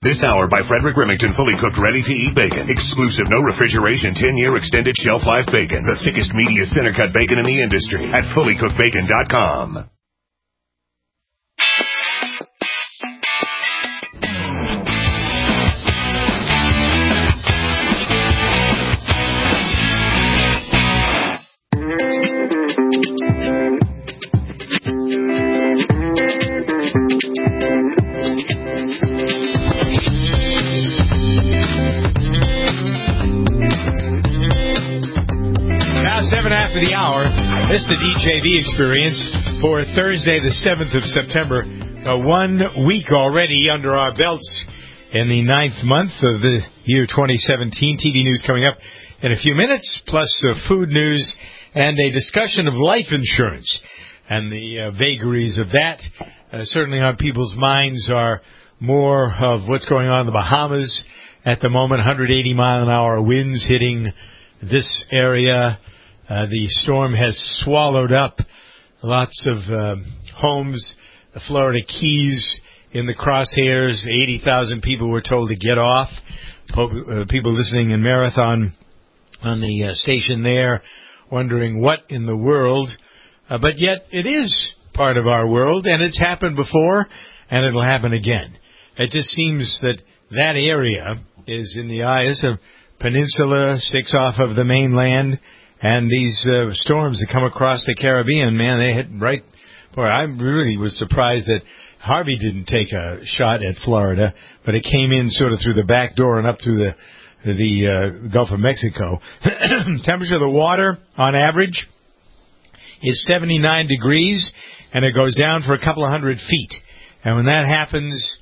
This hour by Frederick Remington, fully cooked, ready-to-eat bacon. Exclusive, no refrigeration, 10-year extended shelf life bacon. The thickest, meatiest, center-cut bacon in the industry at fullycookedbacon.com. After the hour, this is the DJV experience for Thursday, the 7th of September. 1 week already under our belts in the 9th month of the year 2017. TV news coming up in a few minutes, plus food news and a discussion of life insurance. And the vagaries of that certainly on people's minds are more of what's going on in the Bahamas at the moment. 180-mile-an-hour winds hitting this area. The storm has swallowed up lots of homes, the Florida Keys in the crosshairs. 80,000 people were told to get off. People listening in Marathon on the station there wondering what in the world. But yet it is part of our world, and it's happened before, and it'll happen again. It just seems that that area is in the eyes of peninsula, sticks off of the mainland. And these storms that come across the Caribbean, man, they hit right. Boy, I really was surprised that Harvey didn't take a shot at Florida, but it came in sort of through the back door and up through the Gulf of Mexico. Temperature of the water, on average, is 79 degrees, and it goes down for a couple of 100 feet. And when that happens,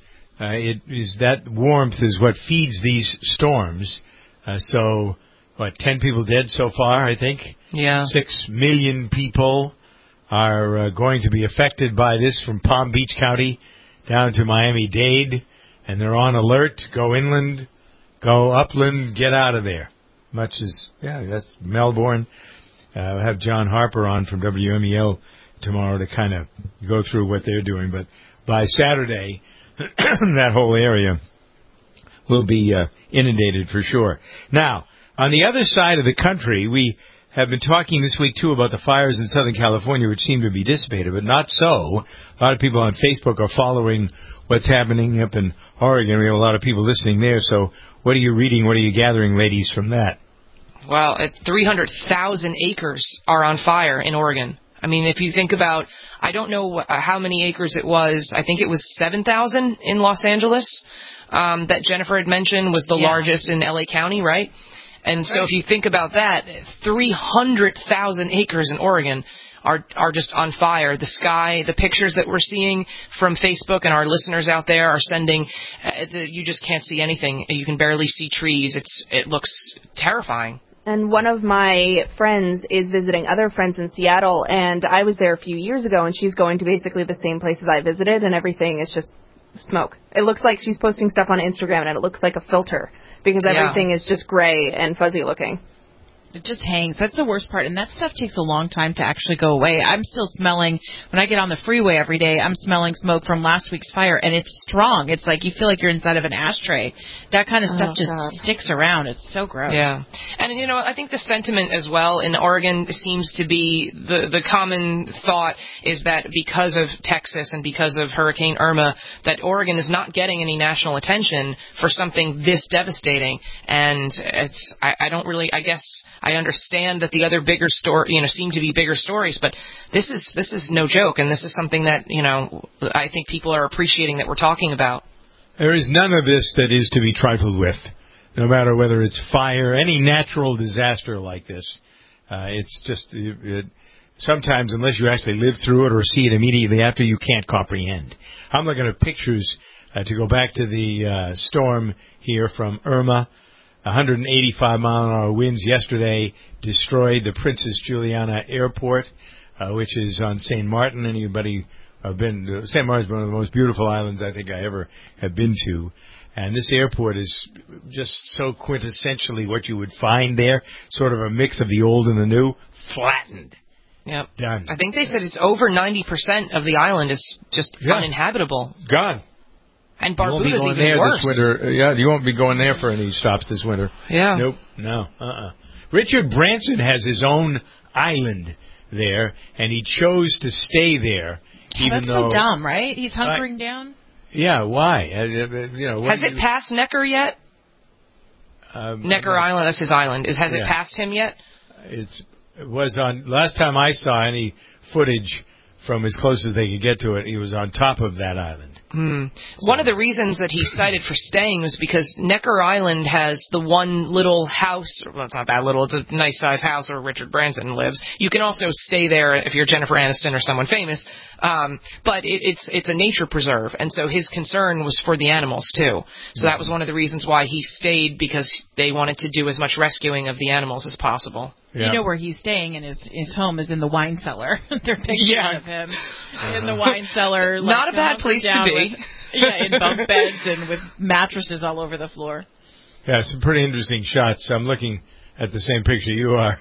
that warmth is what feeds these storms. So... 10 people dead so far, I think? Yeah. 6 million people are going to be affected by this from Palm Beach County down to Miami-Dade. And they're on alert. Go inland, go upland, get out of there. Much as, that's Melbourne. We'll have John Harper on from WMEL tomorrow to kind of go through what they're doing. But by Saturday, that whole area will be inundated for sure. Now, on the other side of the country, we have been talking this week, too, about the fires in Southern California, which seem to be dissipated, but not so. A lot of people on Facebook are following what's happening up in Oregon. We have a lot of people listening there. So what are you reading? What are you gathering, ladies, from that? Well, 300,000 acres are on fire in Oregon. I mean, if you think about, I don't know how many acres it was. I think it was 7,000 in Los Angeles that Jennifer had mentioned was the largest in L.A. County, right? And so if you think about that, 300,000 acres in Oregon are just on fire. The sky, the pictures that we're seeing from Facebook and our listeners out there are sending, you just can't see anything. You can barely see trees. It looks terrifying. And one of my friends is visiting other friends in Seattle, and I was there a few years ago, and she's going to basically the same places I visited, and everything is just smoke. It looks like she's posting stuff on Instagram, and it looks like a filter. Because everything is just gray and fuzzy looking. It just hangs. That's the worst part. And that stuff takes a long time to actually go away. I'm still smelling, when I get on the freeway every day, I'm smelling smoke from last week's fire. And it's strong. It's like you feel like you're inside of an ashtray. That kind of stuff sticks around. It's so gross. Yeah. And, I think the sentiment as well in Oregon seems to be the common thought is that because of Texas and because of Hurricane Irma, that Oregon is not getting any national attention for something this devastating. And I guess I understand that the other bigger seem to be bigger stories, but this is no joke, and this is something that, I think people are appreciating that we're talking about. There is none of this that is to be trifled with, no matter whether it's fire, any natural disaster like this. It's just, sometimes unless you actually live through it or see it immediately after, you can't comprehend. I'm looking at pictures to go back to the storm here from Irma. 185-mile-an-hour winds yesterday destroyed the Princess Juliana Airport, which is on St. Martin. Anybody have been to St. Martin's one of the most beautiful islands I think I ever have been to. And this airport is just so quintessentially what you would find there, sort of a mix of the old and the new, flattened. Yep. Done. I think they said it's over 90% of the island is just uninhabitable. Gone. And You won't be Barbuda's going even there worse. this winter. Yeah, you won't be going there for any stops this winter. Yeah. Nope. No. Richard Branson has his own island there, and he chose to stay there, even That's though. so dumb, right? He's hunkering down. Yeah. Why? Has it passed Necker yet? Necker Island. That's his island. Has it passed him yet? It was on. Last time I saw any footage from as close as they could get to it, he was on top of that island. One of the reasons that he cited for staying was because Necker Island has the one little house. Well, it's not that little. It's a nice size house where Richard Branson lives. You can also stay there if you're Jennifer Aniston or someone famous. But it's a nature preserve, and so his concern was for the animals too. So that was one of the reasons why he stayed, because they wanted to do as much rescuing of the animals as possible. You know where he's staying, and his home is in the wine cellar. They're pictures of him in the wine cellar. Like, not a bad place to be. In bunk beds and with mattresses all over the floor. Yeah, some pretty interesting shots. I'm looking at the same picture you are.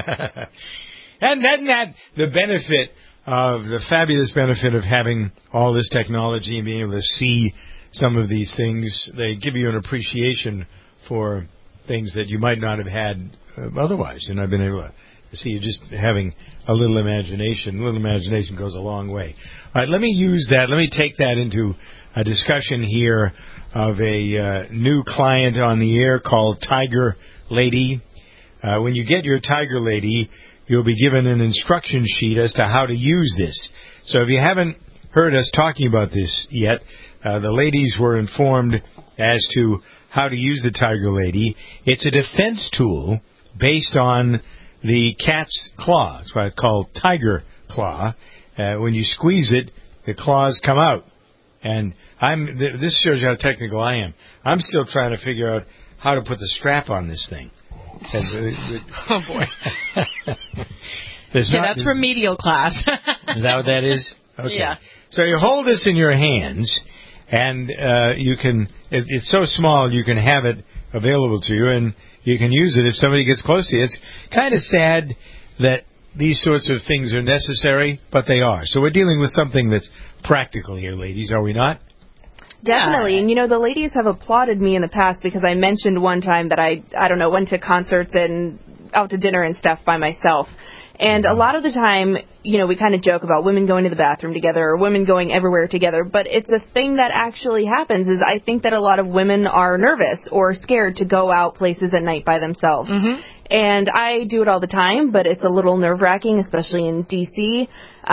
And then the benefit of the fabulous benefit of having all this technology and being able to see some of these things, they give you an appreciation for things that you might not have had otherwise. I've been able to see you just having a little imagination. A little imagination goes a long way. All right, let me use that. Let me take that into a discussion here of a new client on the air called Tiger Lady. When you get your Tiger Lady, you'll be given an instruction sheet as to how to use this. So if you haven't heard us talking about this yet, the ladies were informed as to how to use the Tiger Lady. It's a defense tool based on the cat's claw. That's why it's called Tiger Claw. When you squeeze it, the claws come out. And this shows you how technical I am. I'm still trying to figure out how to put the strap on this thing. Oh, boy. That's remedial class. Is that what that is? Okay. Yeah. So you hold this in your hands, and you can. It's so small you can have it available to you, and you can use it if somebody gets close to you. It's kind of sad that these sorts of things are necessary, but they are. So we're dealing with something that's practical here, ladies, are we not? Definitely. And, the ladies have applauded me in the past because I mentioned one time that I don't know, went to concerts and out to dinner and stuff by myself. And a lot of the time, we kind of joke about women going to the bathroom together or women going everywhere together. But it's a thing that actually happens. Is I think that a lot of women are nervous or scared to go out places at night by themselves. Mm-hmm. And I do it all the time, but it's a little nerve-wracking, especially in D.C.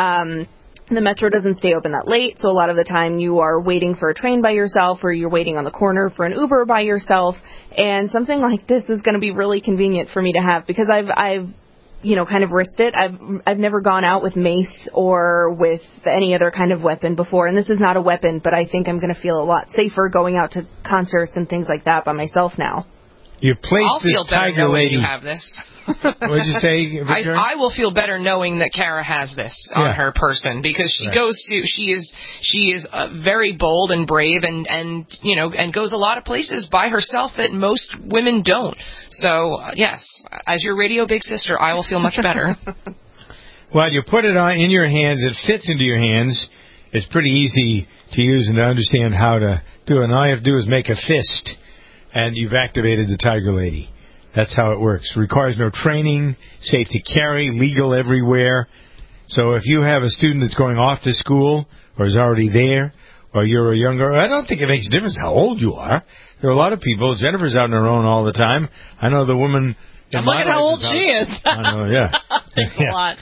The metro doesn't stay open that late, so a lot of the time you are waiting for a train by yourself or you're waiting on the corner for an Uber by yourself. And something like this is going to be really convenient for me to have because I've kind of risked it. I've never gone out with mace or with any other kind of weapon before, and this is not a weapon, but I think I'm going to feel a lot safer going out to concerts and things like that by myself now. You placed this Tiger Lady. You have this. What did you say, Victoria? I will feel better knowing that Kara has this on her person because she is very bold and brave and goes a lot of places by herself that most women don't. So yes, as your radio big sister, I will feel much better. Well, you put it in your hands. It fits into your hands. It's pretty easy to use and to understand how to do it. And all you have to do is make a fist, and you've activated the Tiger Lady. That's how it works. Requires no training, safe to carry, legal everywhere. So if you have a student that's going off to school or is already there, or you're a younger, I don't think it makes a difference how old you are. There are a lot of people. Jennifer's out on her own all the time. I know the woman. And look at how old she is. I know, yeah. Thanks a lot.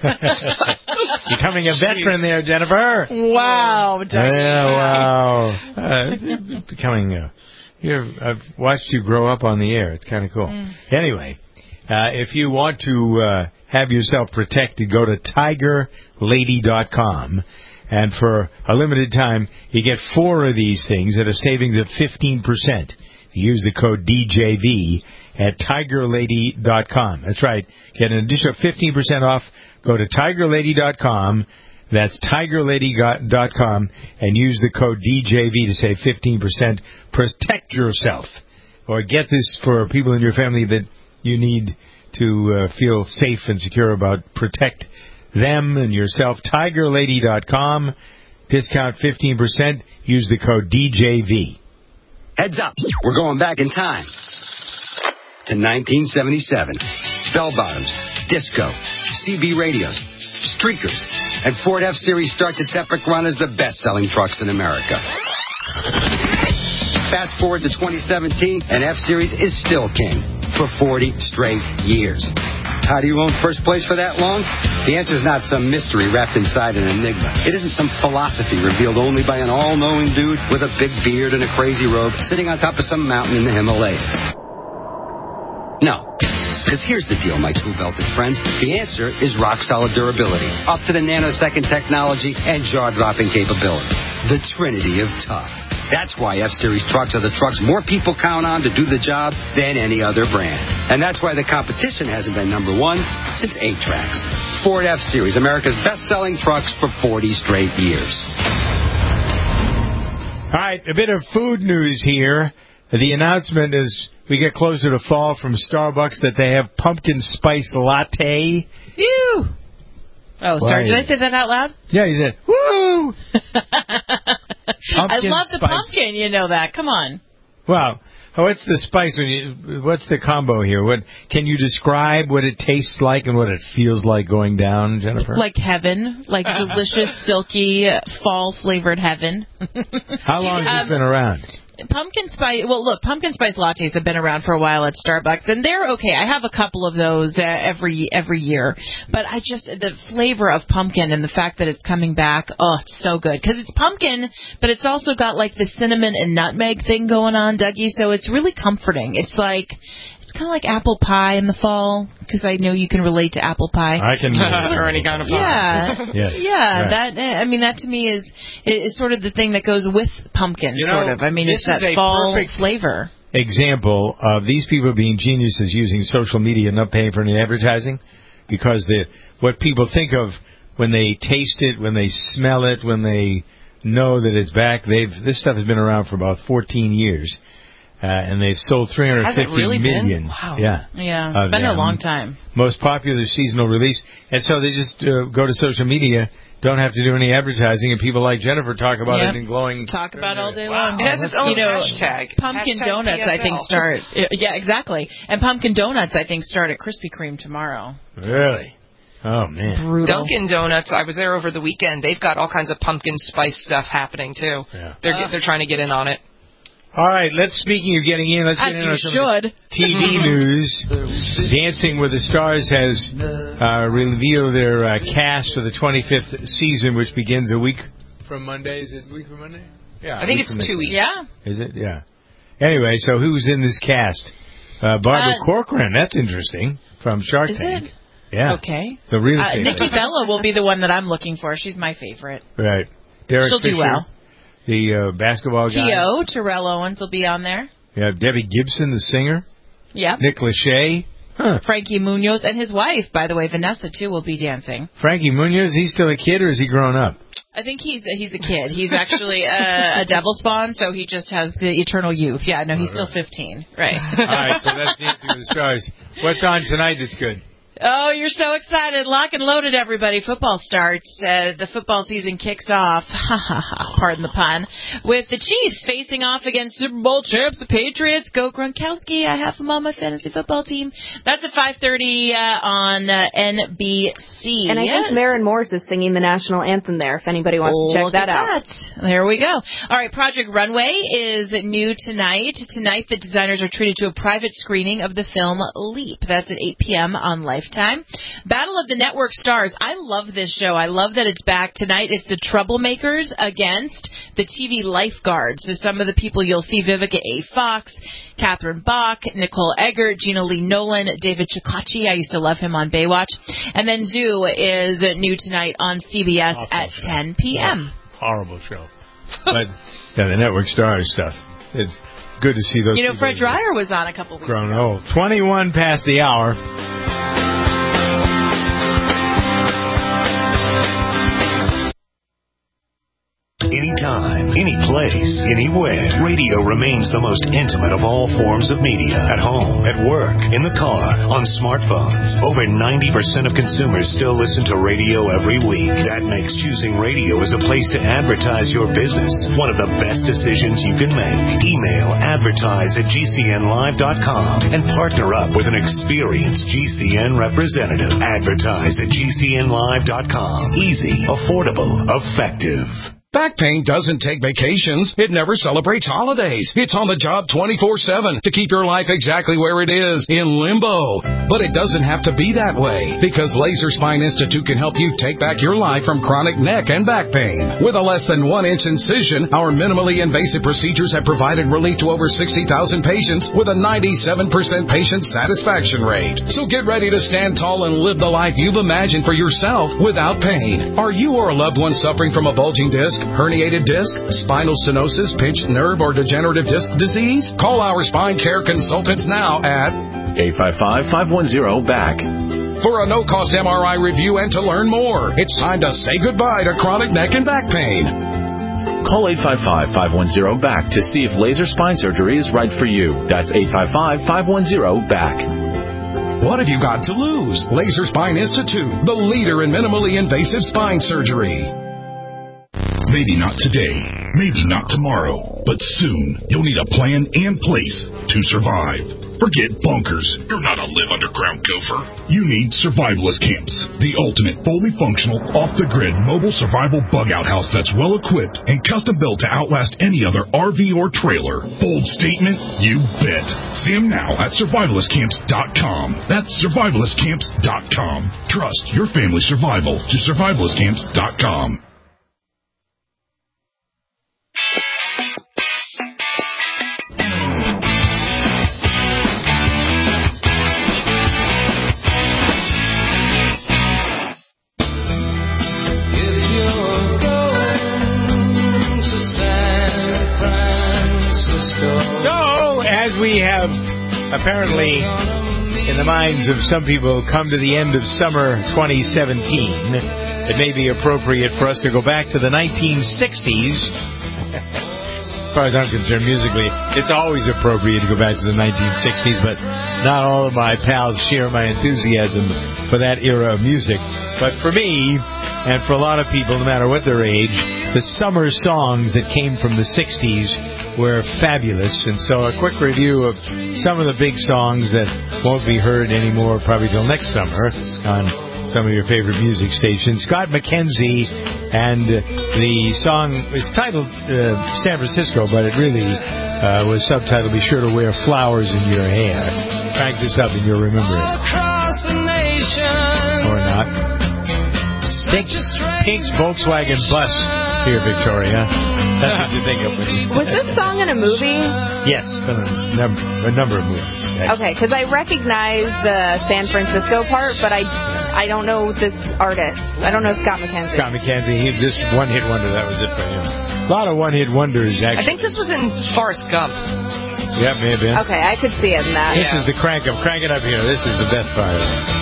Becoming a veteran there, Jennifer. Wow. Yeah, wow. Becoming I've watched you grow up on the air. It's kind of cool. Anyway, if you want to have yourself protected, go to TigerLady.com. And for a limited time, you get 4 of these things at a savings of 15%. You use the code DJV at TigerLady.com. That's right. Get an additional 15% off. Go to TigerLady.com. That's TigerLady.com and use the code DJV to save 15%. Protect yourself. Or get this for people in your family that you need to feel safe and secure about. Protect them and yourself. TigerLady.com. Discount 15%. Use the code DJV. Heads up. We're going back in time to 1977. Bell-bottoms, disco, CB radios, streakers, and Ford F-Series starts its epic run as the best-selling trucks in America. Fast forward to 2017, and F-Series is still king for 40 straight years. How do you own first place for that long? The answer is not some mystery wrapped inside an enigma. It isn't some philosophy revealed only by an all-knowing dude with a big beard and a crazy robe sitting on top of some mountain in the Himalayas. No. Because here's the deal, my two-belted friends. The answer is rock-solid durability, up to the nanosecond technology and jaw-dropping capability. The trinity of tough. That's why F-Series trucks are the trucks more people count on to do the job than any other brand. And that's why the competition hasn't been number one since 8-Tracks. Ford F-Series, America's best-selling trucks for 40 straight years. All right, a bit of food news here. The announcement is we get closer to fall from Starbucks that they have pumpkin spice latte. Ew! Oh, sorry. Did I say that out loud? Yeah, you said, woo! I love the pumpkin, you know that. Come on. Wow. What's the spice? What's the combo here? What can you describe what it tastes like and what it feels like going down, Jennifer? Like heaven. Like delicious, silky, fall-flavored heaven. How long has it been around? Pumpkin spice. Well, look, pumpkin spice lattes have been around for a while at Starbucks, and they're okay. I have a couple of those every year, but the flavor of pumpkin and the fact that it's coming back, oh, it's so good because it's pumpkin, but it's also got like the cinnamon and nutmeg thing going on, Dougie. So it's really comforting. It's kind of like apple pie in the fall, because I know you can relate to apple pie. I can or any kind of pie. Yeah. Right. That to me is sort of the thing that goes with pumpkin, sort of. I mean, it's that fall flavor. Example of these people being geniuses using social media and not paying for any advertising, because what people think of when they taste it, when they smell it, when they know that it's back, this stuff has been around for about 14 years. And they've sold 350 million. Wow. Yeah, it's been a long time. Most popular seasonal release. And so they just go to social media, don't have to do any advertising, and people like Jennifer talk about it in glowing... Talk about it all day long. It has its own hashtag. Pumpkin donuts, PSL. I think, start... Yeah, exactly. And pumpkin donuts, I think, start at Krispy Kreme tomorrow. Really? Oh, man. Brutal. Dunkin' Donuts, I was there over the weekend. They've got all kinds of pumpkin spice stuff happening, too. Yeah. They're trying to get in on it. All right, speaking of getting in, let's get in on some TV news. Dancing with the Stars has revealed their cast for the 25th season, which begins a week from Monday. Is it a week from Monday? Yeah. I think it's 2 weeks. Yeah. Is it? Yeah. Anyway, so who's in this cast? Barbara Corcoran, that's interesting, from Shark Tank. Is it? Yeah. Okay. The real favorite. Nikki Bella will be the one that I'm looking for. She's my favorite. Right. Derek She'll Fisher, do well. The basketball guy. T.O. Terrell Owens will be on there. Yeah, Debbie Gibson, the singer. Yeah. Nick Lachey. Huh. Frankie Munoz and his wife, by the way, Vanessa, too, will be dancing. Frankie Munoz, he's still a kid or is he grown up? I think he's a kid. He's actually a devil spawn, so he just has the eternal youth. Yeah, no, he's still 15. Right. All right, so that's Dancing with the Stars. What's on tonight that's good? Oh, you're so excited. Lock and loaded, everybody. Football starts. The football season kicks off. Pardon the pun. With the Chiefs facing off against Super Bowl champs, the Patriots. Go Gronkowski. I have him on my fantasy football team. That's at 5:30 on NBC. And I think Maren Morris is singing the national anthem there, if anybody wants to check that out. There we go. All right, Project Runway is new tonight. Tonight, the designers are treated to a private screening of the film Leap. That's at 8 p.m. on Lifetime. Battle of the Network Stars. I love this show. I love that it's back tonight. It's the Troublemakers against the TV Lifeguards. So some of the people you'll see: Vivica A. Fox, Catherine Bach, Nicole Eggert, Gina Lee Nolan, David Chikocci. I used to love him on Baywatch. And then Zoo is new tonight on CBS at 10 p.m. Horrible show. But yeah, the Network Stars stuff. It's good to see those. You know, Fred Dreyer was on a couple weeks grown ago. old. 21 past the hour. Anytime, any place. place, anywhere. Radio remains the most intimate of all forms of media. At home, at work, in the car, on smartphones. Over 90% of consumers still listen to radio every week. That makes choosing radio as a place to advertise your business one of the best decisions you can make. Email advertise@gcnlive.com and partner up with an experienced GCN representative. Advertise@gcnlive.com. Easy, affordable, effective. Back pain doesn't take vacations. It never celebrates holidays. It's on the job 24/7 to keep your life exactly where it is, in limbo. But it doesn't have to be that way, because Laser Spine Institute can help you take back your life from chronic neck and back pain. With a less than 1-inch incision, our minimally invasive procedures have provided relief to over 60,000 patients with a 97% patient satisfaction rate. So get ready to stand tall and live the life you've imagined for yourself without pain. Are you or a loved one suffering from a bulging disc, herniated disc, spinal stenosis, pinched nerve, or degenerative disc disease? Call our spine care consultants now at 855-510-BACK. For a no-cost MRI review and to learn more. It's time to say goodbye to chronic neck and back pain. Call 855-510-BACK to see if laser spine surgery is right for you. That's 855-510-BACK. What have you got to lose? Laser Spine Institute, the leader in minimally invasive spine surgery. Maybe not today, maybe not tomorrow, but soon you'll need a plan and place to survive. Forget bunkers. You're not a live underground gopher. You need survivalist camps, the ultimate fully functional, off-the-grid mobile survival bug-out house that's well-equipped and custom-built to outlast any other RV or trailer. Bold statement? You bet. See them now at survivalistcamps.com. That's survivalistcamps.com. Trust your family's survival to survivalistcamps.com. We have apparently, in the minds of some people, come to the end of summer 2017. It may be appropriate for us to go back to the 1960s. As far as I'm concerned, musically, it's always appropriate to go back to the 1960s, but not all of my pals share my enthusiasm for that era of music. But for me, and for a lot of people, no matter what their age, the summer songs that came from the 60s were fabulous. And so a quick review of some of the big songs that won't be heard anymore probably till next summer on some of your favorite music stations. Scott McKenzie, and the song is titled San Francisco, but it really was subtitled Be Sure to Wear Flowers in Your Hair. Crank this up and you'll remember it. Or not. Pink's Volkswagen Bus here, Victoria. That's what you think of when you... Was this song in a movie? Yes, a number of movies. Actually. Okay, because I recognize the San Francisco part, but I don't know this artist. I don't know Scott McKenzie. Scott McKenzie, he was just one-hit wonder. That was it for him. A lot of one-hit wonders, actually. I think this was in Forrest Gump. Yeah, may have been. Okay, I could see it in that. This is the crank up. Crank it up here. This is the best part.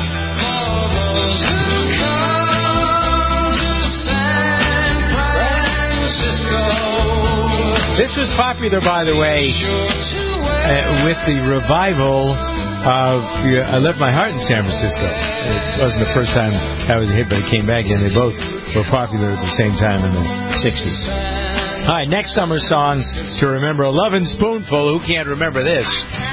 This was popular, by the way, with the revival of I Left My Heart in San Francisco. It wasn't the first time that was a hit, but it came back, and they both were popular at the same time in the 60s. All right, next summer song to remember, A Lovin' Spoonful. Who can't remember this?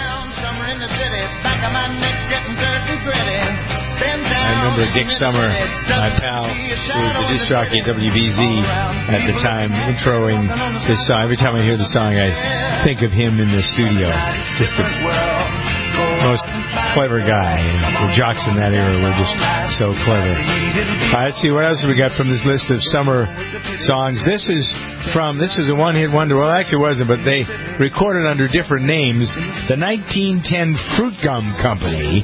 I remember Dick Summer, my pal, who was the disc jockey at WBZ at the time, introing this song. Every time I hear the song, I think of him in the studio. Just the most clever guy. And the jocks in that era were just so clever. All right, let's see, what else have we got from this list of summer songs? This is a one-hit wonder. Well, actually it wasn't, but they recorded under different names. The 1910 Fruit Gum Company.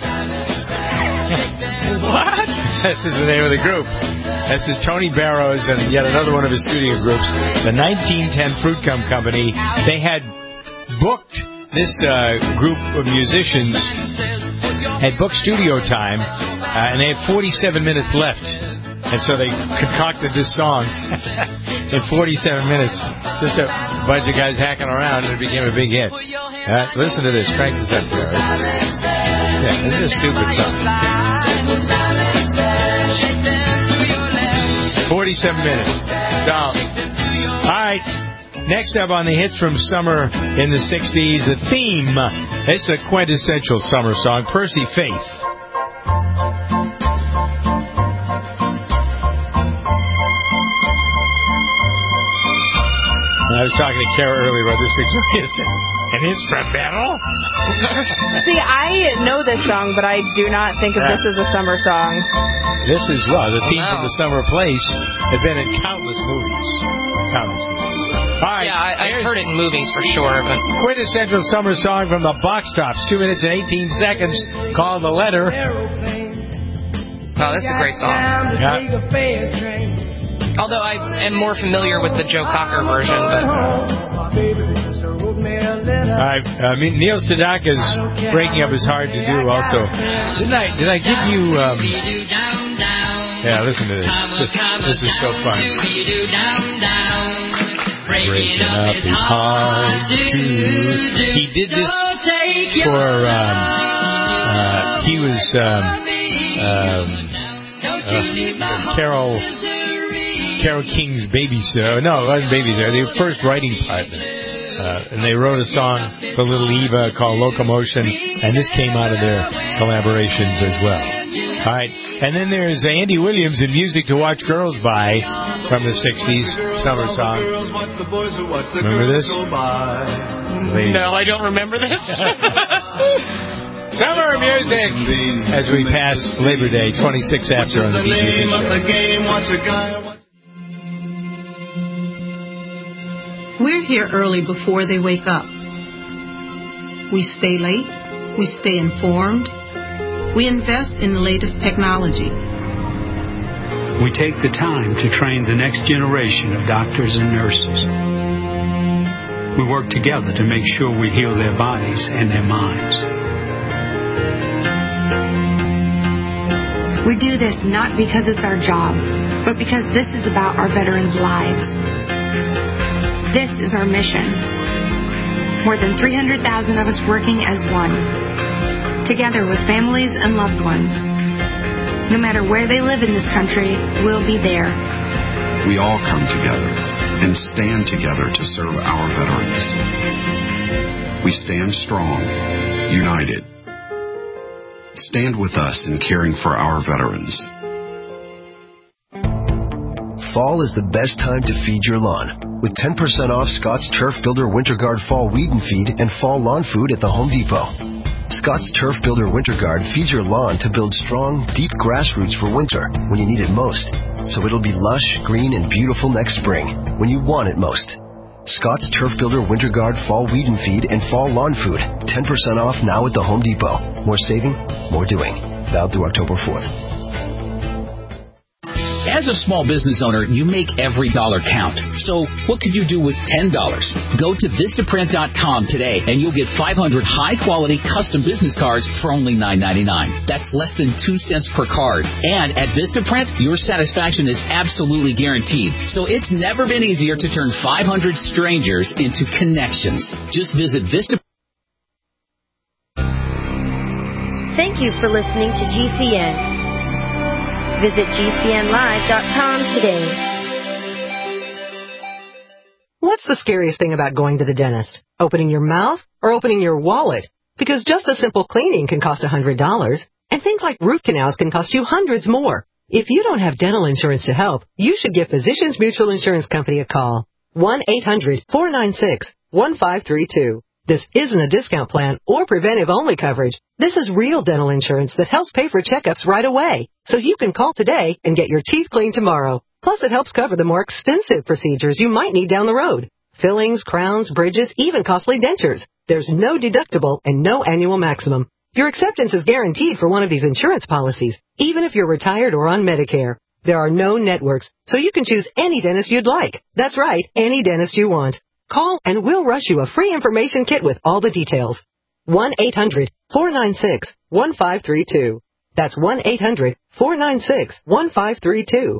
What? This is the name of the group. This is Tony Barrows and yet another one of his studio groups, the 1910 Fruit Gum Company. They had booked this group of musicians, had booked studio time, and they had 47 minutes left And so they concocted this song in 47 minutes. Just a bunch of guys hacking around, and it became a big hit. Listen to this. Crank this up there. Yeah, this is a stupid song. 47 minutes. All right. Next up on the hits from summer in the 60s, The Theme. It's a quintessential summer song, Percy Faith. I was talking to Kara earlier about this. An instrumental? See, I know this song, but I do not think of this as a summer song. This is, the theme from The Summer Place has been in countless movies. All right, yeah, I've heard it in movies for sure. But quintessential summer song from the Box Tops. 2 minutes and 18 seconds. Called The Letter. Oh, this is a great song. Yeah. Although I am more familiar with the Joe Cocker version. But Neil Sedaka's Breaking Up is hard to do also. Did I give you... yeah, listen to this. This is so fun. Breaking Up is hard to do. He did this for... he was... Carole King's babysitter. No, it wasn't babysitter. They were first writing partner. And they wrote a song for Little Eva called Locomotion, and this came out of their collaborations as well. All right. And then there's Andy Williams in Music to Watch Girls By from the 60s, summer song. Remember this? No, I don't remember this. Summer music as we pass Labor Day, 26 after on the BGB show. We're here early before they wake up. We stay late. We stay informed. We invest in the latest technology. We take the time to train the next generation of doctors and nurses. We work together to make sure we heal their bodies and their minds. We do this not because it's our job, but because this is about our veterans' lives. This is our mission. More than 300,000 of us working as one, together with families and loved ones. No matter where they live in this country, we'll be there. We all come together and stand together to serve our veterans. We stand strong, united. Stand with us in caring for our veterans. Fall is the best time to feed your lawn. With 10% off Scott's Turf Builder Winter Guard Fall Weed and Feed and Fall Lawn Food at the Home Depot. Scott's Turf Builder Winter Guard feeds your lawn to build strong, deep grass roots for winter when you need it most. So it'll be lush, green, and beautiful next spring when you want it most. Scott's Turf Builder Winter Guard Fall Weed and Feed and Fall Lawn Food. 10% off now at the Home Depot. More saving, more doing. Valid through October 4th. As a small business owner, you make every dollar count. So what could you do with $10? Go to Vistaprint.com today, and you'll get 500 high-quality custom business cards for only $9.99. That's less than 2 cents per card. And at Vistaprint, your satisfaction is absolutely guaranteed. So it's never been easier to turn 500 strangers into connections. Just visit Vista. Thank you for listening to GCN. Visit GCNlive.com today. What's the scariest thing about going to the dentist? Opening your mouth or opening your wallet? Because just a simple cleaning can cost $100, and things like root canals can cost you hundreds more. If you don't have dental insurance to help, you should give Physicians Mutual Insurance Company a call. 1-800-496-1532. This isn't a discount plan or preventive-only coverage. This is real dental insurance that helps pay for checkups right away, so you can call today and get your teeth cleaned tomorrow. Plus, it helps cover the more expensive procedures you might need down the road. Fillings, crowns, bridges, even costly dentures. There's no deductible and no annual maximum. Your acceptance is guaranteed for one of these insurance policies, even if you're retired or on Medicare. There are no networks, so you can choose any dentist you'd like. That's right, any dentist you want. Call and we'll rush you a free information kit with all the details. 1-800-496-1532. That's 1-800-496-1532.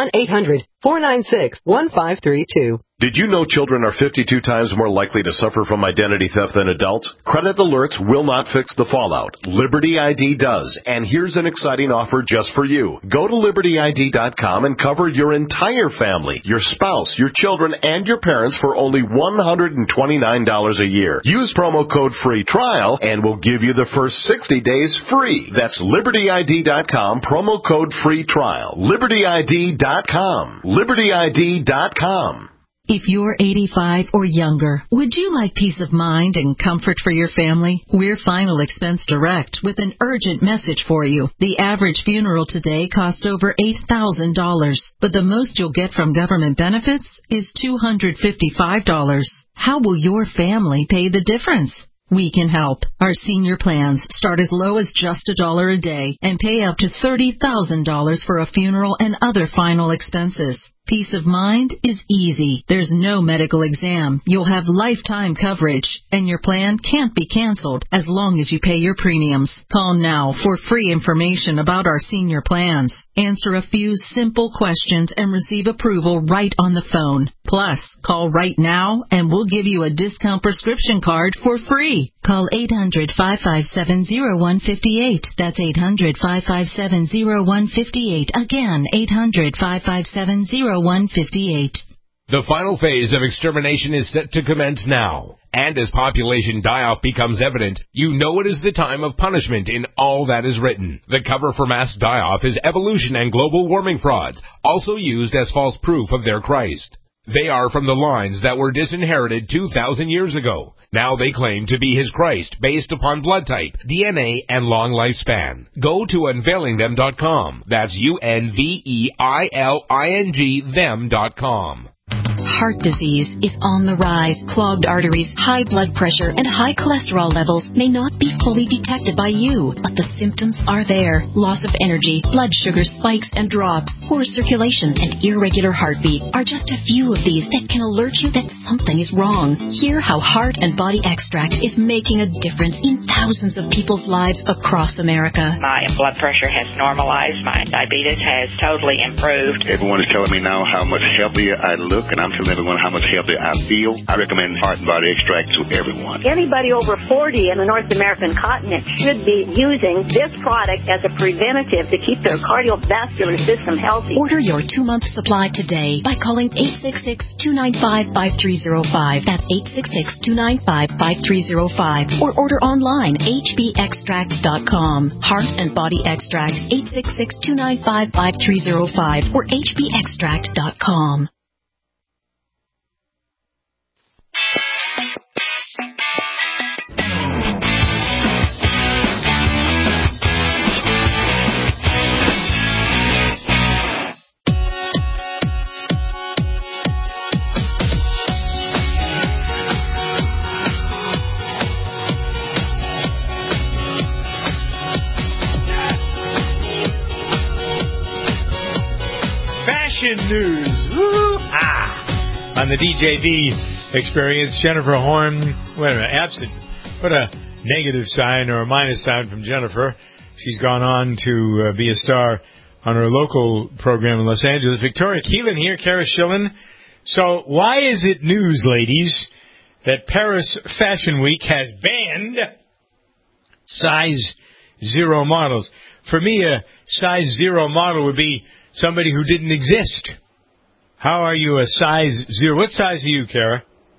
1-800-496-1532. Did you know children are 52 times more likely to suffer from identity theft than adults? Credit alerts will not fix the fallout. Liberty ID does. And here's an exciting offer just for you. Go to LibertyID.com and cover your entire family, your spouse, your children, and your parents for only $129 a year. Use promo code FREE TRIAL and we'll give you the first 60 days free. That's LibertyID.com, promo code FREE TRIAL. LibertyID.com. LibertyID.com. If you're 85 or younger, would you like peace of mind and comfort for your family? We're Final Expense Direct with an urgent message for you. The average funeral today costs over $8,000, but the most you'll get from government benefits is $255. How will your family pay the difference? We can help. Our senior plans start as low as just $1 a day and pay up to $30,000 for a funeral and other final expenses. Peace of mind is easy. There's no medical exam. You'll have lifetime coverage, and your plan can't be canceled as long as you pay your premiums. Call now for free information about our senior plans. Answer a few simple questions and receive approval right on the phone. Plus, call right now and we'll give you a discount prescription card for free. Call 800-557-0158. That's 800-557-0158. Again, 800-557-0158. The final phase of extermination is set to commence now. And as population die-off becomes evident, you know it is the time of punishment in all that is written. The cover for mass die-off is evolution and global warming frauds, also used as false proof of their Christ. They are from the lines that were disinherited 2,000 years ago. Now they claim to be his Christ based upon blood type, DNA, and long lifespan. Go to unveilingthem.com. That's UNVEILING them.com. Heart disease is on the rise. Clogged arteries, high blood pressure, and high cholesterol levels may not be fully detected by you, but the symptoms are there. Loss of energy, blood sugar spikes and drops, poor circulation, and irregular heartbeat are just a few of these that can alert you that something is wrong. Hear how Heart and Body Extract is making a difference in thousands of people's lives across America. My blood pressure has normalized. My diabetes has totally improved. Everyone is telling me now how much healthier I look, and I'm telling everyone how much healthier I feel. I recommend Heart and Body Extract to everyone. Anybody over 40 in the North American continent should be using this product as a preventative to keep their cardiovascular system healthy. Order your 2-month supply today by calling 866-295-5305. That's 866-295-5305. Or order online, hbextract.com. Heart and Body Extract, 866-295-5305 or hbextract.com. News. On the DJV experience, Jennifer Horn, wait a minute, absent. Put a negative sign or a minus sign from Jennifer. She's gone on to be a star on her local program in Los Angeles. Victoria Keelan here, Kara Schillen. So why is it news, ladies, that Paris Fashion Week has banned size 0 models? For me, a size 0 model would be somebody who didn't exist. How are you a size 0? What size are you, Kara?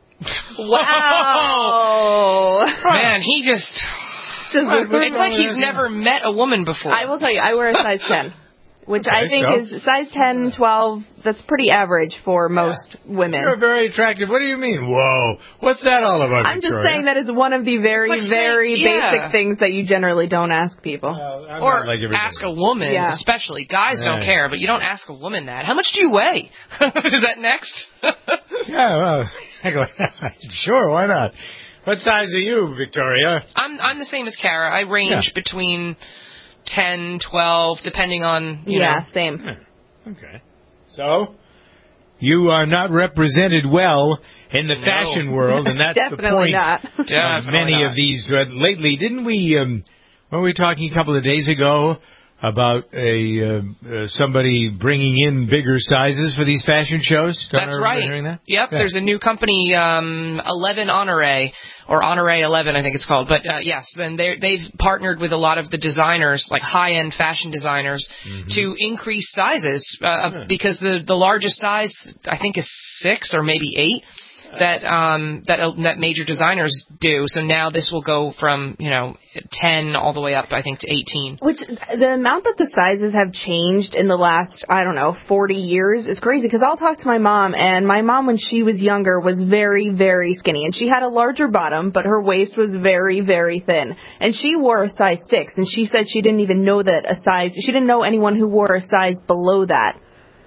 Wow. Man, he just... It's like he's never met a woman before. I will tell you, I wear a size 10. Which I think is size 10, 12, that's pretty average for most women. You're very attractive. What do you mean? Whoa. What's that all about, I'm Victoria? just saying that is one of the very basic things that you generally don't ask people. Or ask a woman, especially. Guys don't care, but you don't ask a woman that. How much do you weigh? Is that next? Yeah, well, sure, why not? What size are you, Victoria? I'm the same as Kara. I range between 10, 12, depending on, you know. Same. Okay. So, you are not represented well in the fashion world, and that's the point not. of many of these. Lately, didn't we, weren't we talking a couple of days ago about somebody bringing in bigger sizes for these fashion shows. That's right. That? Yep. Yeah. There's a new company, 11 Honore, or Honore 11, I think it's called. But yes, then they've partnered with a lot of the designers, like high-end fashion designers, to increase sizes because the largest size I think is 6 or maybe 8. That major designers do. So now this will go from 10 all the way up, I think, to 18. Which the amount that the sizes have changed in the last 40 years is crazy. Because I'll talk to my mom, and my mom when she was younger was very, very skinny, and she had a larger bottom, but her waist was very, very thin, and she wore a size 6, and she said she didn't even know she didn't know anyone who wore a size below that.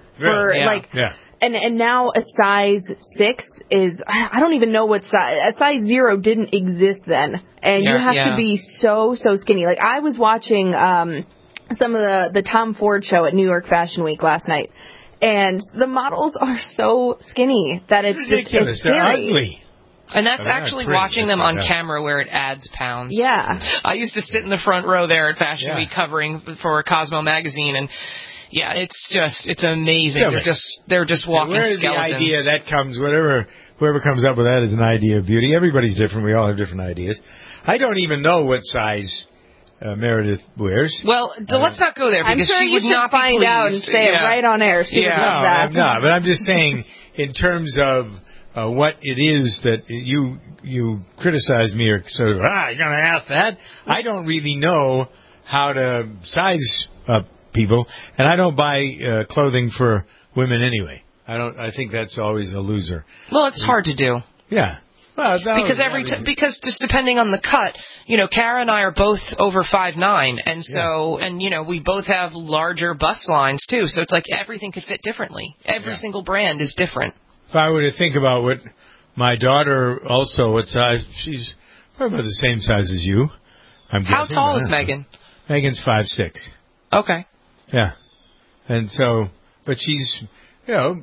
And now a size 6 is, I don't even know what size, a size 0 didn't exist then. And you have to be so skinny. Like, I was watching some of the Tom Ford show at New York Fashion Week last night, and the models are so skinny that it's ridiculous. It's scary. They're ugly. And that's actually watching them on camera where it adds pounds. Yeah. I used to sit in the front row there at Fashion Week covering for Cosmo magazine, and yeah, it's amazing. They're just walking where is skeletons. The idea that comes, whoever comes up with that is an idea of beauty. Everybody's different. We all have different ideas. I don't even know what size Meredith wears. Well, let's not go there because I'm sure she would not find be out and say it right on air. She would love that. I'm not. But I'm just saying, in terms of what it is that you criticize me or sort of you're going to ask that. I don't really know how to size up people, and I don't buy clothing for women anyway. I think that's always a loser. Well, it's hard to do. Yeah. Well, because just depending on the cut, Kara and I are both over 5'9", and so and we both have larger bust lines too. So it's like everything could fit differently. Every single brand is different. If I were to think about what my daughter also, what size she's probably about the same size as you. I'm guessing. How tall is Megan? Megan's 5'6". Okay. Yeah, and so, but she's, okay,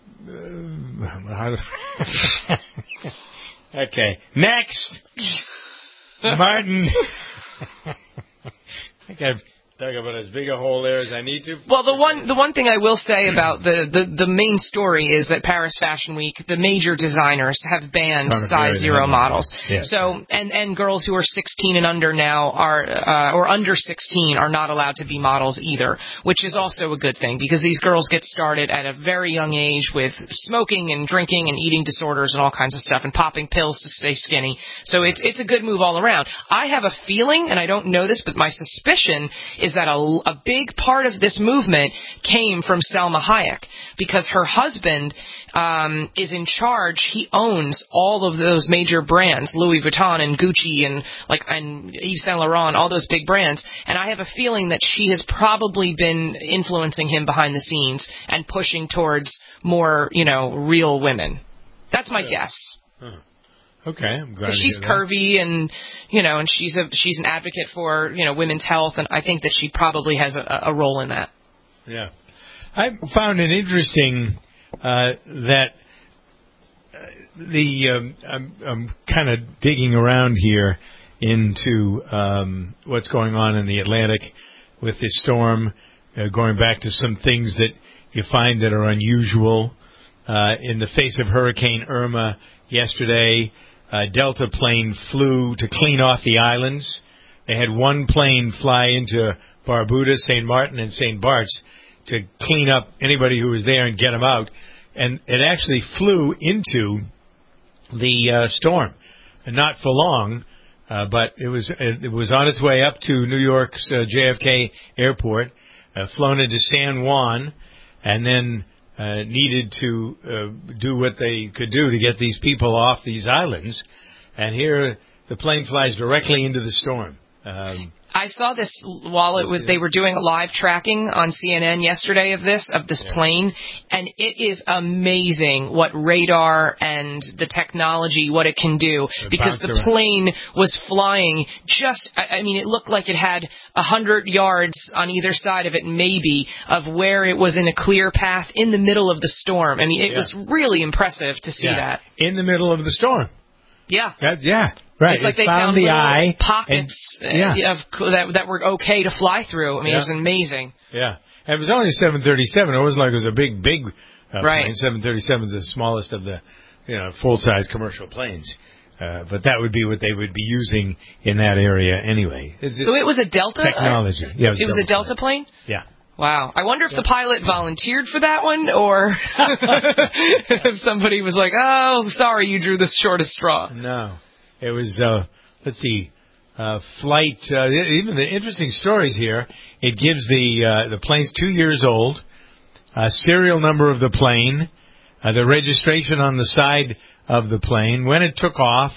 next, Martin. I think I've dug about as big a hole there as I need to. Well, the one thing I will say about the main story is that Paris Fashion Week, the major designers have banned size 0 models. Yes. So and girls who are 16 and under now or under 16 are not allowed to be models either, which is also a good thing because these girls get started at a very young age with smoking and drinking and eating disorders and all kinds of stuff and popping pills to stay skinny. So it's a good move all around. I have a feeling, and I don't know this, but my suspicion is that a big part of this movement came from Selma Hayek because her husband is in charge. He owns all of those major brands, Louis Vuitton and Gucci and Yves Saint Laurent, all those big brands. And I have a feeling that she has probably been influencing him behind the scenes and pushing towards more, real women. That's my guess. Huh. Okay, I'm glad she's curvy and and she's an advocate for women's health, and I think that she probably has a role in that. Yeah, I found it interesting that I'm kind of digging around here into what's going on in the Atlantic with this storm, going back to some things that you find that are unusual in the face of Hurricane Irma yesterday. Delta plane flew to clean off the islands. They had one plane fly into Barbuda, St. Martin, and St. Bart's to clean up anybody who was there and get them out. And it actually flew into the storm, and not for long, but it was on its way up to New York's JFK Airport, flown into San Juan, and then needed to do what they could do to get these people off these islands. And here the plane flies directly into the storm. I saw this while they were doing a live tracking on CNN yesterday of this plane, and it is amazing what radar and the technology, what it can do, because the plane was flying it looked like it had 100 yards on either side of it, maybe, of where it was in a clear path in the middle of the storm. I mean, it was really impressive to see that. In the middle of the storm. Yeah. Right. It's like it they found found the little eye pockets that were okay to fly through. I mean, it was amazing. Yeah. And it was only a 737. It wasn't like it was a big right. plane. 737 is the smallest of the full-size commercial planes. But that would be what they would be using in that area anyway. So it was a Delta? Technology. Yeah, it was a Delta plane? Yeah. Wow. I wonder if the pilot volunteered for that one, or if somebody was like, oh, sorry, you drew the shortest straw. No. It was, let's see, flight, even the interesting stories here. It gives the plane's 2 years old, serial number of the plane, the registration on the side of the plane, when it took off,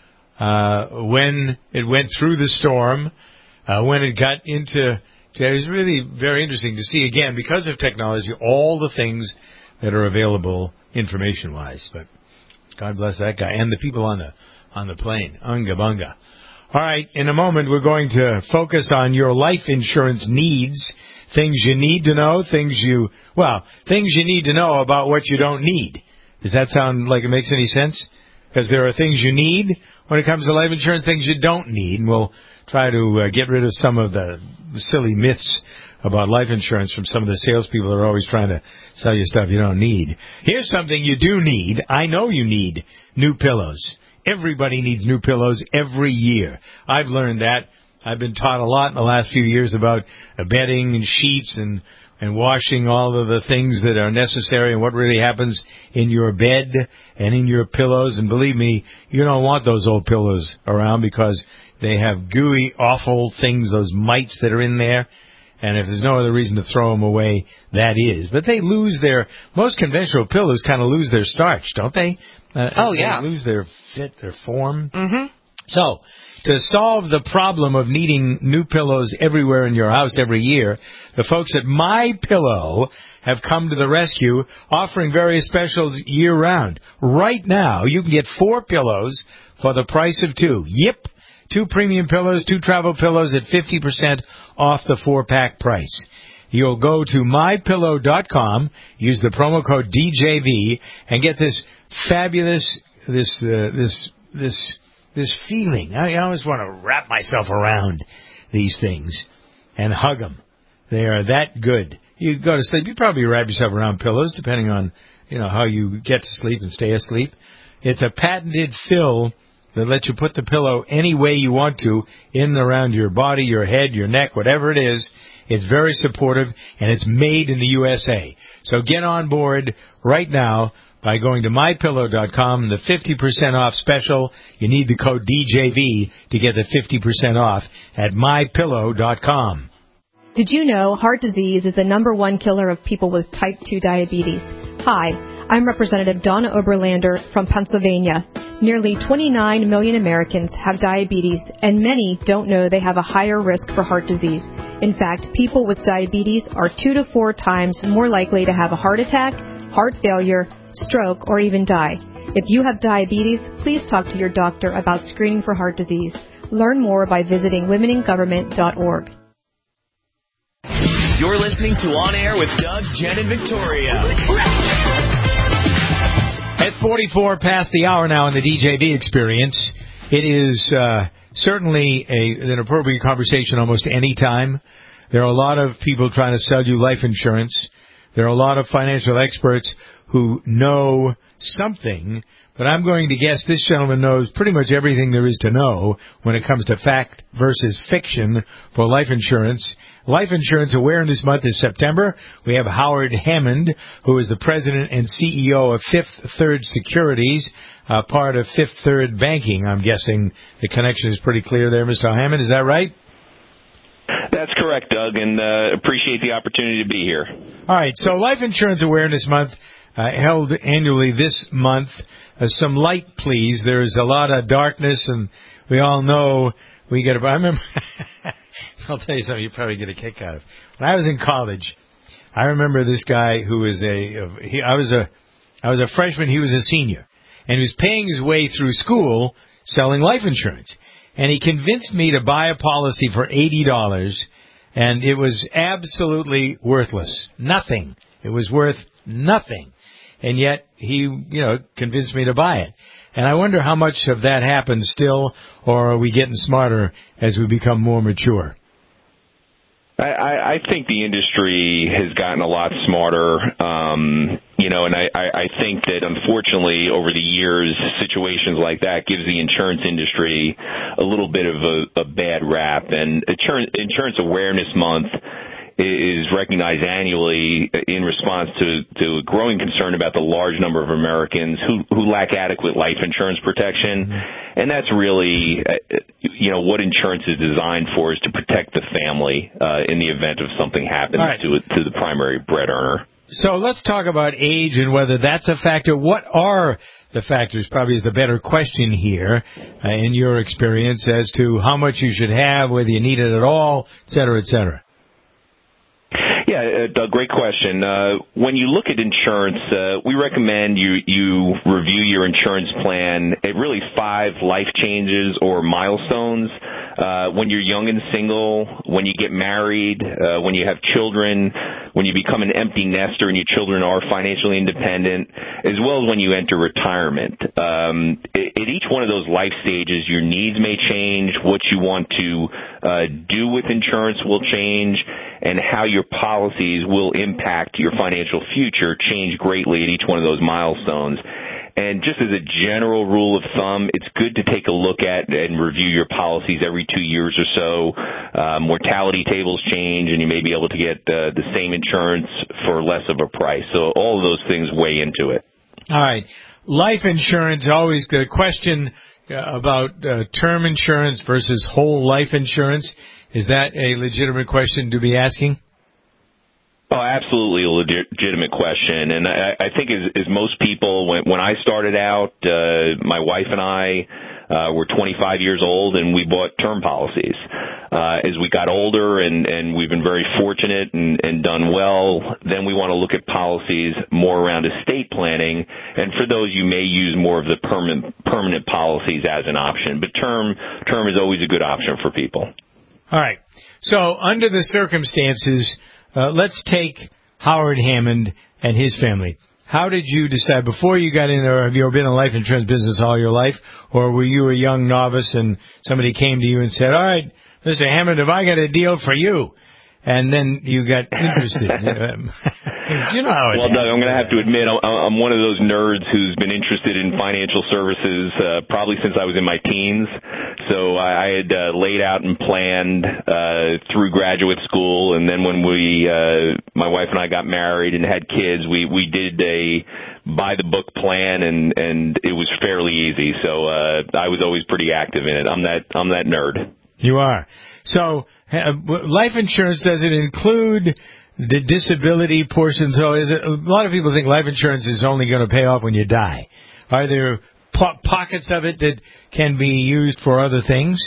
when it went through the storm, when it got into... It was really very interesting to see, again, because of technology, all the things that are available information-wise. But God bless that guy and the people on the plane. Unga bunga. All right, in a moment, we're going to focus on your life insurance needs, things you need to know, things you need to know about what you don't need. Does that sound like it makes any sense? Because there are things you need when it comes to life insurance, things you don't need, and we'll try to get rid of some of the silly myths about life insurance from some of the salespeople that are always trying to sell you stuff you don't need. Here's something you do need. I know you need new pillows. Everybody needs new pillows every year. I've learned that. I've been taught a lot in the last few years about bedding and sheets and washing all of the things that are necessary and what really happens in your bed and in your pillows. And believe me, you don't want those old pillows around because they have gooey, awful things, those mites that are in there. And if there's no other reason to throw them away, that is. But they lose most conventional pillows kind of lose their starch, don't they? Yeah. They lose their fit, their form. Mm-hmm. So, to solve the problem of needing new pillows everywhere in your house every year, the folks at MyPillow have come to the rescue, offering various specials year-round. Right now, you can get 4 pillows for the price of 2. Yep. 2 premium pillows, 2 travel pillows at 50% off the 4-pack price. You'll go to mypillow.com, use the promo code DJV, and get this fabulous, this feeling. I always want to wrap myself around these things and hug them. They are that good. You go to sleep, you probably wrap yourself around pillows, depending on how you get to sleep and stay asleep. It's a patented fill that lets you put the pillow any way you want to, in and around your body, your head, your neck, whatever it is. It's very supportive, and it's made in the USA. So get on board right now by going to mypillow.com, the 50% off special. You need the code DJV to get the 50% off at mypillow.com. Did you know heart disease is the #1 killer of people with type 2 diabetes? Hi, I'm Representative Donna Oberlander from Pennsylvania. Nearly 29 million Americans have diabetes, and many don't know they have a higher risk for heart disease. In fact, people with diabetes are 2 to 4 times more likely to have a heart attack, heart failure, stroke, or even die. If you have diabetes, please talk to your doctor about screening for heart disease. Learn more by visiting womeningovernment.org. You're listening to On Air with Doug, Jen, and Victoria. It's 44 past the hour now in the DJV experience. It is certainly an appropriate conversation almost any time. There are a lot of people trying to sell you life insurance. There are a lot of financial experts who know something, but I'm going to guess this gentleman knows pretty much everything there is to know when it comes to fact versus fiction for life insurance. Life Insurance Awareness Month is September. We have Howard Hammond, who is the president and CEO of Fifth Third Securities, part of Fifth Third Banking. I'm guessing the connection is pretty clear there, Mr. Hammond. Is that right? That's correct, Doug, and appreciate the opportunity to be here. All right, so Life Insurance Awareness Month held annually this month. Some light, please. There's a lot of darkness, and we all know we get. I remember. I'll tell you something you probably get a kick out of. When I was in college, I remember this guy who was I was a freshman. He was a senior, and he was paying his way through school selling life insurance. And he convinced me to buy a policy for $80, and it was absolutely worthless. Nothing. It was worth nothing. And yet he, convinced me to buy it. And I wonder how much of that happens still, or are we getting smarter as we become more mature? I think the industry has gotten a lot smarter, and I think that unfortunately over the years, situations like that gives the insurance industry a little bit of a bad rap. And Insurance Awareness Month is recognized annually in response to a growing concern about the large number of Americans who lack adequate life insurance protection. And that's really, what insurance is designed for, is to protect the family in the event of something happens to the primary bread earner. So let's talk about age and whether that's a factor. What are the factors, probably is the better question here, in your experience, as to how much you should have, whether you need it at all, et cetera, et cetera? Yeah, Doug, great question. When you look at insurance, we recommend you review your insurance plan at really 5 life changes or milestones. When you're young and single, when you get married, when you have children, when you become an empty nester and your children are financially independent, as well as when you enter retirement. At each one of those life stages, your needs may change, what you want to do with insurance will change, and how your policies will impact your financial future change greatly at each one of those milestones. And just as a general rule of thumb, it's good to take a look at and review your policies every 2 years or so. Mortality tables change, and you may be able to get the same insurance for less of a price. So all of those things weigh into it. All right. Life insurance, always the question about term insurance versus whole life insurance. Is that a legitimate question to be asking? Oh, absolutely a legitimate question. And I think as most people, when I started out, my wife and I were 25 years old, and we bought term policies. As we got older and we've been very fortunate and done well, then we want to look at policies more around estate planning. And for those, you may use more of the permanent policies as an option. But term is always a good option for people. All right. So under the circumstances, let's take Howard Hammond and his family. How did you decide, before you got in there, have you ever been in the life insurance business all your life, or were you a young novice and somebody came to you and said, all right, Mr. Hammond, have I got a deal for you? And then you got interested. You know how it is. Well, Doug, I'm going to have to admit, I'm one of those nerds who's been interested in financial services probably since I was in my teens. So I had laid out and planned through graduate school, and then when my wife and I got married and had kids, we did a by-the-book plan, and it was fairly easy. So I was always pretty active in it. I'm that nerd. You are. So life insurance, does it include the disability portion? So a lot of people think life insurance is only going to pay off when you die. Are there pockets of it that can be used for other things?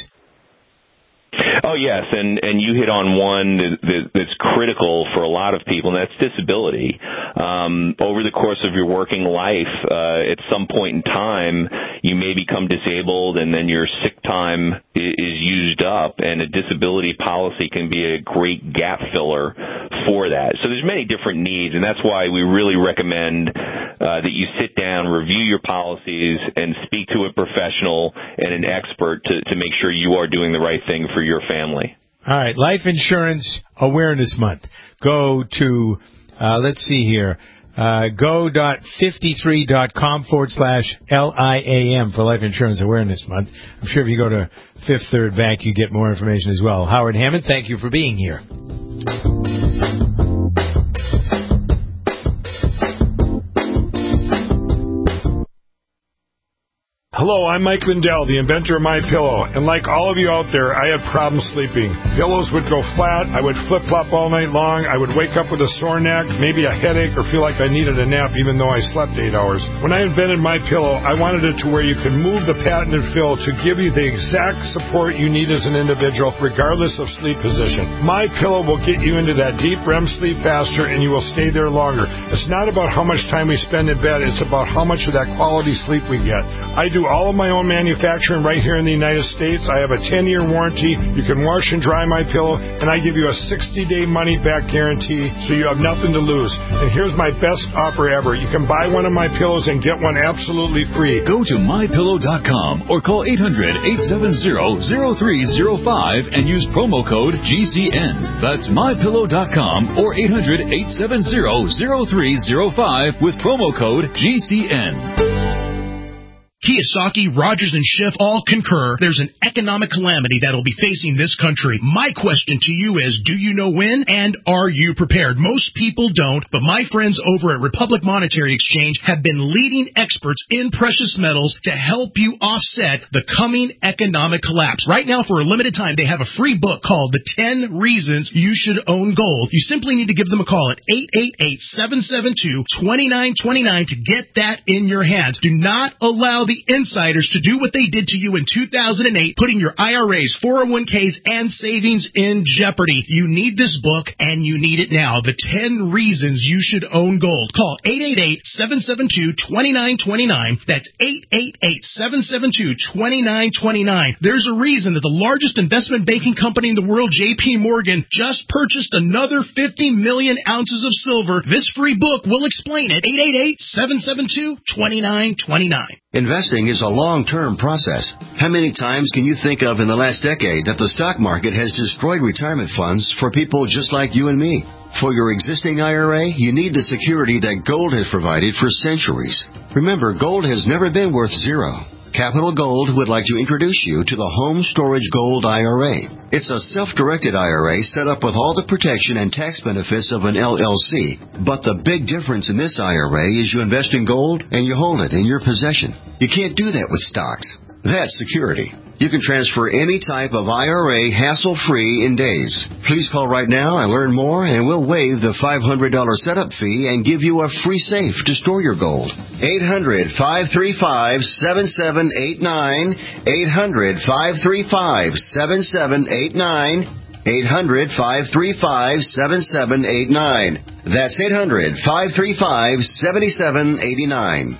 Oh, yes, and you hit on one that's critical for a lot of people, and that's disability. Over the course of your working life, at some point in time, you may become disabled, and then your sick time is used up, and a disability policy can be a great gap filler for that. So there's many different needs, and that's why we really recommend that you sit down, review your policies, and speak to a professional and an expert to make sure you are doing the right thing for your family. All right, Life Insurance Awareness Month. Go to, let's see here, go.53.com/LIAM for Life Insurance Awareness Month. I'm sure if you go to Fifth Third Bank, you get more information as well. Howard Hammond, thank you for being here. Hello, I'm Mike Lindell, the inventor of MyPillow, and like all of you out there, I had problems sleeping. Pillows would go flat, I would flip-flop all night long, I would wake up with a sore neck, maybe a headache, or feel like I needed a nap even though I slept 8 hours. When I invented MyPillow, I wanted it to where you could move the patented fill to give you the exact support you need as an individual, regardless of sleep position. MyPillow will get you into that deep REM sleep faster, and you will stay there longer. It's not about how much time we spend in bed, it's about how much of that quality sleep we get. I do all of my own manufacturing right here in the United States. I have a 10-year warranty. You can wash and dry my pillow, and I give you a 60-day money-back guarantee, so you have nothing to lose. And here's my best offer ever. You can buy one of my pillows and get one absolutely free. Go to mypillow.com or call 800-870-0305 and use promo code GCN. That's mypillow.com or 800-870-0305 with promo code GCN. Kiyosaki, Rogers, and Schiff all concur there's an economic calamity that will be facing this country. My question to you is, do you know when, and are you prepared? Most people don't, but my friends over at Republic Monetary Exchange have been leading experts in precious metals to help you offset the coming economic collapse. Right now, for a limited time, they have a free book called The 10 Reasons You Should Own Gold. You simply need to give them a call at 888-772-2929 to get that in your hands. Do not allow the insiders to do what they did to you in 2008, putting your IRAs, 401ks, and savings in jeopardy. You need this book, and you need it now. The 10 Reasons You Should Own Gold. Call 888-772-2929. That's 888-772-2929. There's a reason that the largest investment banking company in the world, J.P. Morgan, just purchased another 50 million ounces of silver. This free book will explain it. 888-772-2929. Investing is a long-term process. How many times can you think of in the last decade that the stock market has destroyed retirement funds for people just like you and me? For your existing IRA, you need the security that gold has provided for centuries. Remember, gold has never been worth zero. Capital Gold would like to introduce you to the Home Storage Gold IRA. It's a self-directed IRA set up with all the protection and tax benefits of an LLC. But the big difference in this IRA is you invest in gold and you hold it in your possession. You can't do that with stocks. That's security. You can transfer any type of IRA hassle-free in days. Please call right now and learn more, and we'll waive the $500 setup fee and give you a free safe to store your gold. 800-535-7789. 800-535-7789. 800-535-7789. That's 800-535-7789.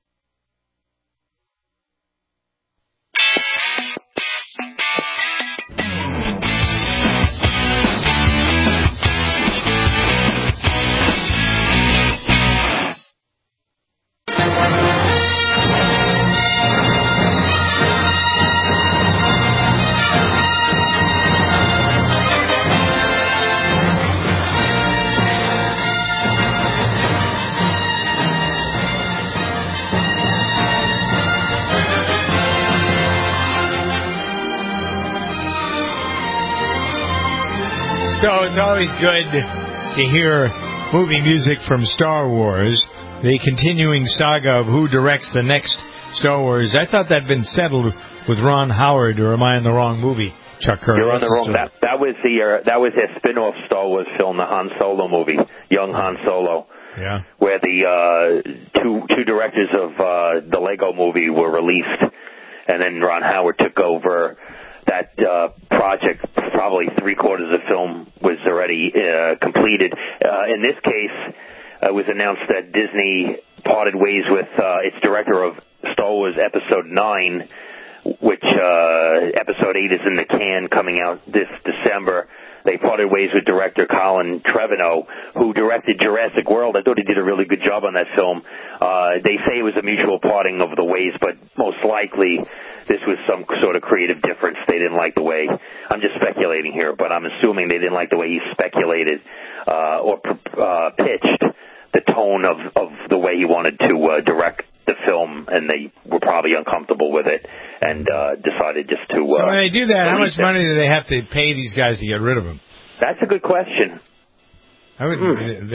So it's always good to hear movie music from Star Wars, the continuing saga of who directs the next Star Wars. I thought that had been settled with Ron Howard, or am I in the wrong movie, Chuck Curry? You're on the wrong. That was their spin-off Star Wars film, the Han Solo movie, Young Han Solo. Yeah. Where the two directors of the Lego movie were released, and then Ron Howard took over that project. Probably three-quarters of the film was already completed. In this case, it was announced that Disney parted ways with its director of Star Wars Episode 9, which Episode 8 is in the can, coming out this December. They parted ways with director Colin Trevorrow, who directed Jurassic World. I thought he did a really good job on that film. They say it was a mutual parting of the ways, but most likely this was some sort of creative difference. They didn't like the way, I'm just speculating here, but I'm assuming they didn't like the way he speculated or pitched the tone of the way he wanted to direct the film, and they were probably uncomfortable with it and decided just to... So when they do that, how much money do they have to pay these guys to get rid of them? That's a good question. I'm going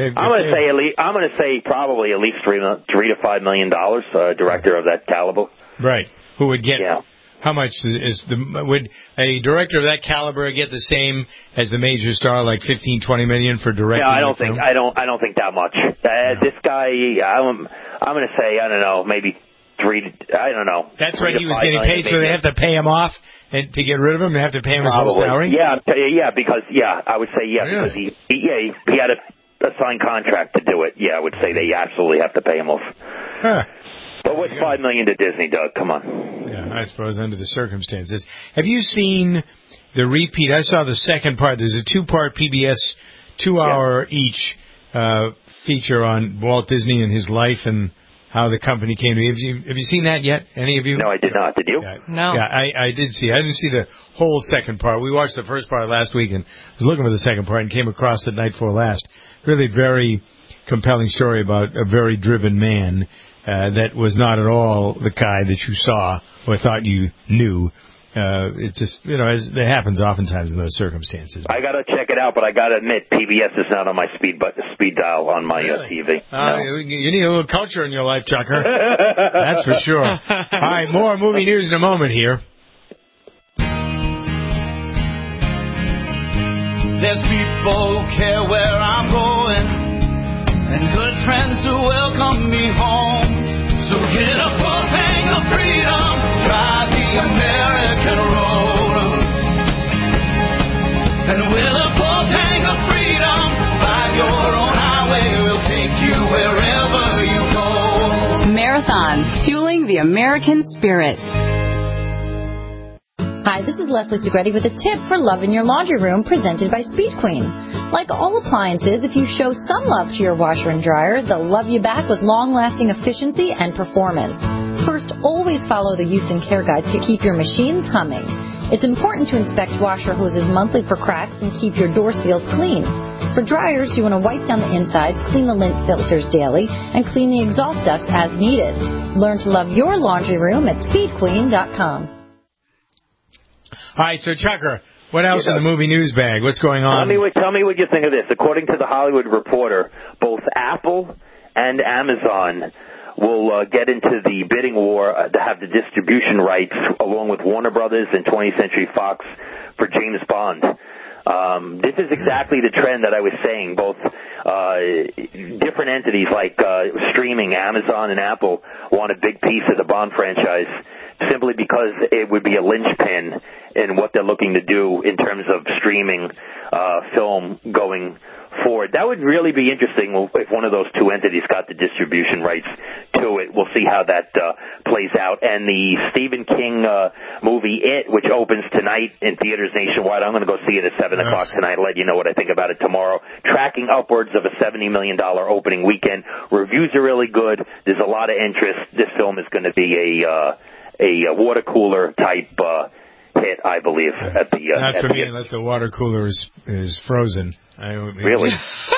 to say probably at least $3 to $5 million. Director of that caliber, right? Who would get? Yeah. How much would a director of that caliber get the same as the major star, like $15-20 million for directing? Yeah, I don't think that much. This guy, I'm going to say, I don't know, maybe I don't know. That's what he was getting paid, so they have to pay him off and to get rid of him. They have to pay him his whole salary. Yeah, because I would say really? Because he had a signed contract to do it. Yeah, I would say they absolutely have to pay him off. Huh. But what's $5 million to Disney, Doug? Come on. Yeah, I suppose under the circumstances. Have you seen the repeat? I saw the second part. There's a 2-part PBS, 2-hour each feature on Walt Disney and his life and how the company came to be. Have you seen that yet? Any of you? No, I did not. Did you? No. Yeah, I did see. I didn't see the whole second part. We watched the first part last week and was looking for the second part and came across it night before last. Really very compelling story about a very driven man that was not at all the guy that you saw or thought you knew. It's just, as it happens oftentimes in those circumstances. I got to check it out, but I got to admit, PBS is not on my speed dial on my TV. No. You need a little culture in your life, Chucker. That's for sure. All right, more movie news in a moment here. There's people who care where I'm going, and good friends who welcome me home. So get a full tank of freedom, try the American road. And with a full tank of freedom, find your own highway, we'll take you wherever you go. Marathons, fueling the American spirit. Hi, this is Leslie Segretti with a tip for love in your laundry room presented by Speed Queen. Like all appliances, if you show some love to your washer and dryer, they'll love you back with long-lasting efficiency and performance. First, always follow the use and care guides to keep your machines humming. It's important to inspect washer hoses monthly for cracks and keep your door seals clean. For dryers, you want to wipe down the insides, clean the lint filters daily, and clean the exhaust ducts as needed. Learn to love your laundry room at speedqueen.com. All right, so Chucker, what else in the movie news bag? What's going on? Tell me what you think of this. According to the Hollywood Reporter, both Apple and Amazon will get into the bidding war to have the distribution rights, along with Warner Brothers and 20th Century Fox, for James Bond. This is exactly the trend that I was saying. Both different entities like streaming, Amazon and Apple, want a big piece of the Bond franchise simply because it would be a linchpin in what they're looking to do in terms of streaming film going forward. That would really be interesting if one of those two entities got the distribution rights to it. We'll see how that plays out. And the Stephen King movie It, which opens tonight in theaters nationwide, I'm going to go see it at 7 o'clock tonight. I'll let you know what I think about it tomorrow. Tracking upwards of a $70 million opening weekend. Reviews are really good. There's a lot of interest. This film is going to be a water cooler type hit, I believe. At the not for me, unless the water cooler is frozen. Really?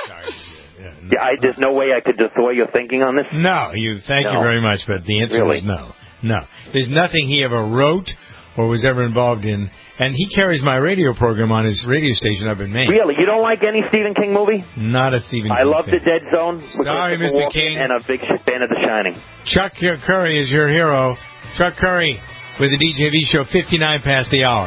There's no way I could destroy your thinking on this? No, thank you very much, but the answer is no. No. There's nothing he ever wrote or was ever involved in, and he carries my radio program on his radio station up in Maine. Really? You don't like any Stephen King movie? Not a Stephen King I love fan. The Dead Zone. Sorry, Mr. King. And a big fan of The Shining. Chuck Curry is your hero. Chuck Curry with the DJV show, 59 past the hour.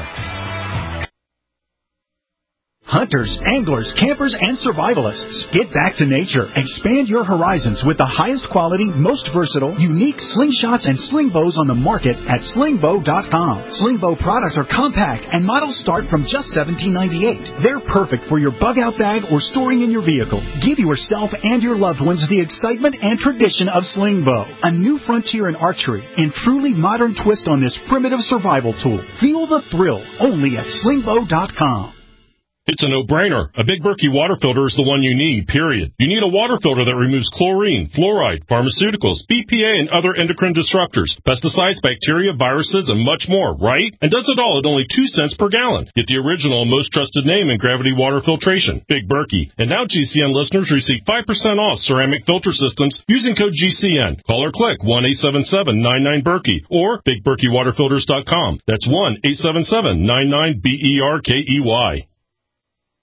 Hunters, anglers, campers, and survivalists, get back to nature. Expand your horizons with the highest quality, most versatile, unique slingshots and sling bows on the market at slingbow.com. Slingbow products are compact and models start from just $17.98. They're perfect for your bug-out bag or storing in your vehicle. Give yourself and your loved ones the excitement and tradition of Slingbow, a new frontier in archery and truly modern twist on this primitive survival tool. Feel the thrill only at slingbow.com. It's a no-brainer. A Big Berkey water filter is the one you need, period. You need a water filter that removes chlorine, fluoride, pharmaceuticals, BPA, and other endocrine disruptors, pesticides, bacteria, viruses, and much more, right? And does it all at only 2 cents per gallon. Get the original and most trusted name in gravity water filtration, Big Berkey. And now GCN listeners receive 5% off ceramic filter systems using code GCN. Call or click 1-877-99-BERKEY or BigBerkeyWaterFilters.com. That's 1-877-99-BERKEY.